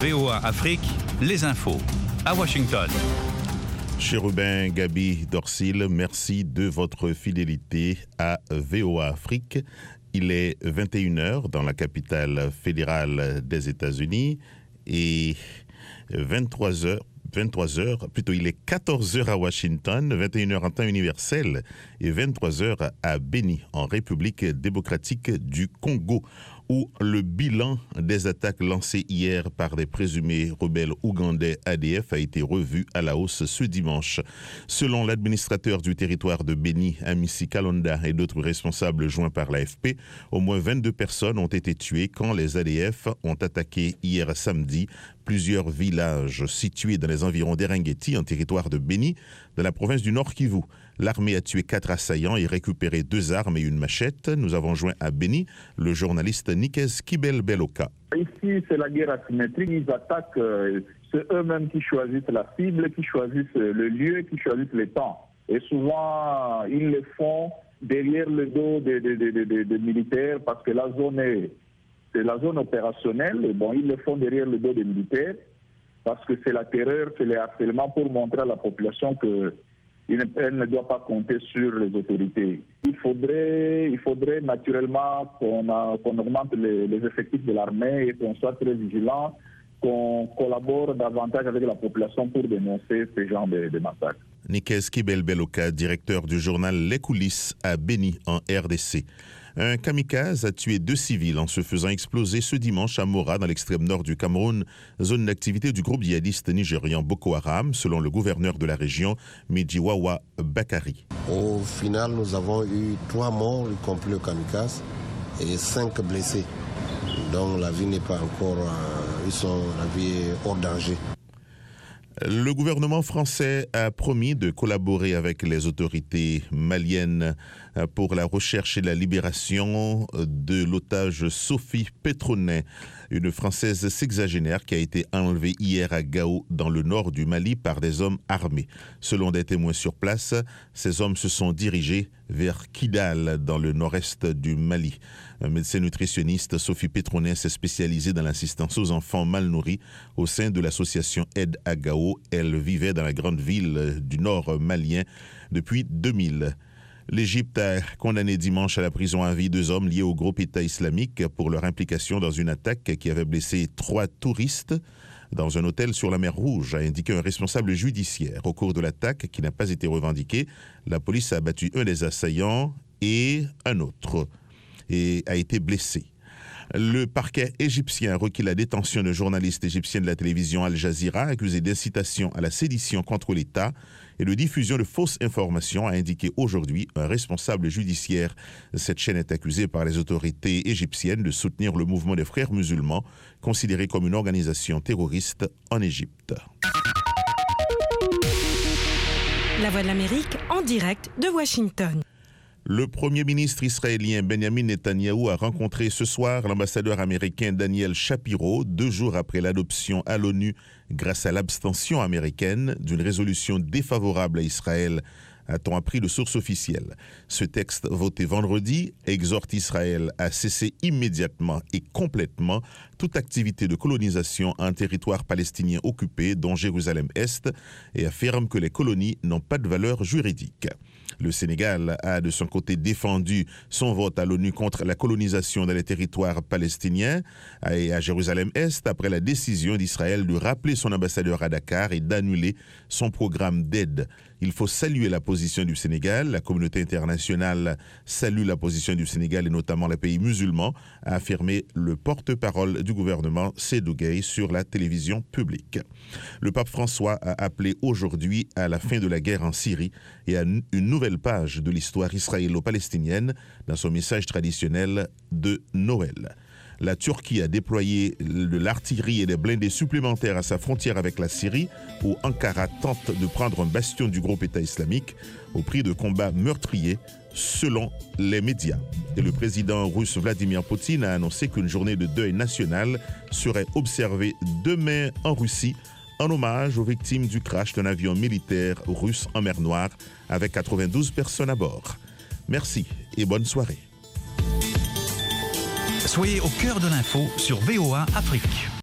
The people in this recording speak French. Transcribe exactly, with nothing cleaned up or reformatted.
V O A Afrique, les infos, à Washington. Chérubin Gabi Dorsil, merci de votre fidélité à V O A Afrique. Il est vingt et une heures dans la capitale fédérale des États-Unis et vingt-trois heures, vingt-trois heures, plutôt il est quatorze heures à Washington, vingt et une heures en temps universel et vingt-trois heures à Béni, en République démocratique du Congo, où le bilan des attaques lancées hier par des présumés rebelles ougandais A D F a été revu à la hausse ce dimanche. Selon l'administrateur du territoire de Béni, Amissi Kalonda, et d'autres responsables joints par l'A F P, au moins vingt-deux personnes ont été tuées quand les A D F ont attaqué hier samedi plusieurs villages situés dans les environs d'Eringeti, en territoire de Béni, dans la province du Nord Kivu. L'armée a tué quatre assaillants et récupéré deux armes et une machette. Nous avons joint à Béni le journaliste Nikes Kibel-Beloka. Ici, c'est la guerre asymétrique. Ils attaquent, euh, c'est eux-mêmes qui choisissent la cible, qui choisissent le lieu, qui choisissent le temps. Et souvent, ils le font derrière le dos des, des, des, des, des militaires parce que la zone est, c'est la zone opérationnelle. Et bon, ils le font derrière le dos des militaires parce que c'est la terreur, c'est le harcèlement pour montrer à la population que elle ne doit pas compter sur les autorités. Il faudrait, il faudrait naturellement qu'on, a, qu'on augmente les, les effectifs de l'armée et qu'on soit très vigilant, qu'on collabore davantage avec la population pour dénoncer ce genre de, de massacres. Nikes Kibel-Beloka, directeur du journal Les Coulisses à Béni, en R D C. Un kamikaze a tué deux civils en se faisant exploser ce dimanche à Mora, dans l'extrême nord du Cameroun, zone d'activité du groupe djihadiste nigérian Boko Haram, selon le gouverneur de la région, Medjiwawa Bakari. Au final, nous avons eu trois morts, y compris le kamikaze, et cinq blessés. Donc la vie n'est pas encore, euh, ils sont, la vie est hors danger. Le gouvernement français a promis de collaborer avec les autorités maliennes pour la recherche et la libération de l'otage Sophie Petronet, une Française sexagénaire qui a été enlevée hier à Gao, dans le nord du Mali, par des hommes armés. Selon des témoins sur place, ces hommes se sont dirigés vers Kidal, dans le nord-est du Mali. Un médecin nutritionniste, Sophie Petronet, s'est spécialisée dans l'assistance aux enfants mal nourris au sein de l'association Aide à Gao. Elle vivait dans la grande ville du nord malien depuis deux mille. L'Égypte a condamné dimanche à la prison à vie deux hommes liés au groupe État islamique pour leur implication dans une attaque qui avait blessé trois touristes dans un hôtel sur la mer Rouge, a indiqué un responsable judiciaire. Au cours de l'attaque, qui n'a pas été revendiquée, la police a abattu un des assaillants et un autre et a été blessé. Le parquet égyptien a requis la détention d'un journaliste égyptien de la télévision Al Jazeera accusé d'incitation à la sédition contre l'État et de diffusion de fausses informations, a indiqué aujourd'hui un responsable judiciaire. Cette chaîne est accusée par les autorités égyptiennes de soutenir le mouvement des frères musulmans, considéré comme une organisation terroriste en Égypte. La Voix de l'Amérique en direct de Washington. Le Premier ministre israélien Benjamin Netanyahou a rencontré ce soir l'ambassadeur américain Daniel Shapiro, deux jours après l'adoption à l'ONU, grâce à l'abstention américaine, d'une résolution défavorable à Israël, a-t-on appris de sources officielles. Ce texte, voté vendredi, exhorte Israël à cesser immédiatement et complètement toute activité de colonisation en territoire palestinien occupé, dont Jérusalem-Est, et affirme que les colonies n'ont pas de valeur juridique. Le Sénégal a de son côté défendu son vote à l'ONU contre la colonisation dans les territoires palestiniens et à Jérusalem-Est après la décision d'Israël de rappeler son ambassadeur à Dakar et d'annuler son programme d'aide. Il faut saluer la position du Sénégal. La communauté internationale salue la position du Sénégal et notamment les pays musulmans, a affirmé le porte-parole du gouvernement Seydou Gueye sur la télévision publique. Le pape François a appelé aujourd'hui à la fin de la guerre en Syrie et à une nouvelle page de l'histoire israélo-palestinienne dans son message traditionnel de Noël. La Turquie a déployé de l'artillerie et des blindés supplémentaires à sa frontière avec la Syrie, où Ankara tente de prendre un bastion du groupe État islamique au prix de combats meurtriers, selon les médias. Et le président russe Vladimir Poutine a annoncé qu'une journée de deuil national serait observée demain en Russie, en hommage aux victimes du crash d'un avion militaire russe en mer Noire avec quatre-vingt-douze personnes à bord. Merci et bonne soirée. Soyez au cœur de l'info sur V O A Afrique.